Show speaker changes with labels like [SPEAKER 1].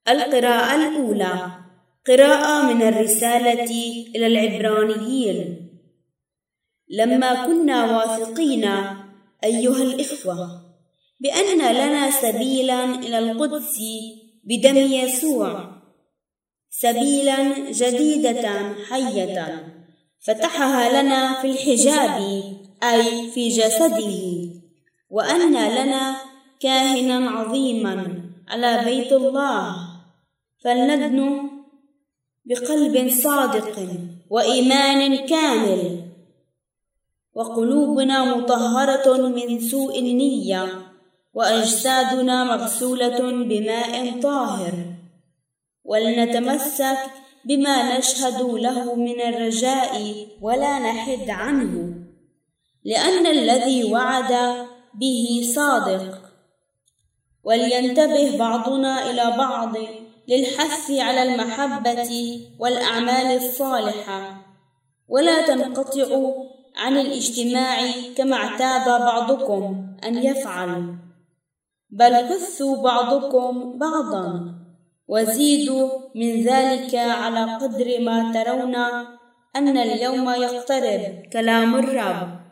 [SPEAKER 1] القراءة الأولى، قراءة من الرسالة إلى العبرانيين. لما كنا واثقين أيها الإخوة بأن لنا سبيلا إلى القدس بدم يسوع، سبيلا جديدة حية فتحها لنا في الحجاب أي في جسده، وأن لنا كاهنا عظيما على بيت الله، فلندن بقلب صادق وإيمان كامل وقلوبنا مطهرة من سوء النية وأجسادنا مغسولة بماء طاهر، ولنتمسك بما نشهد له من الرجاء ولا نحد عنه، لأن الذي وعد به صادق. ولينتبه بعضنا إلى بعض للحث على المحبة والأعمال الصالحة، ولا تنقطعوا عن الاجتماع كما اعتاد بعضكم أن يفعل، بل حثوا بعضكم بعضا، وزيدوا من ذلك على قدر ما ترون أن اليوم يقترب. كلام الرب.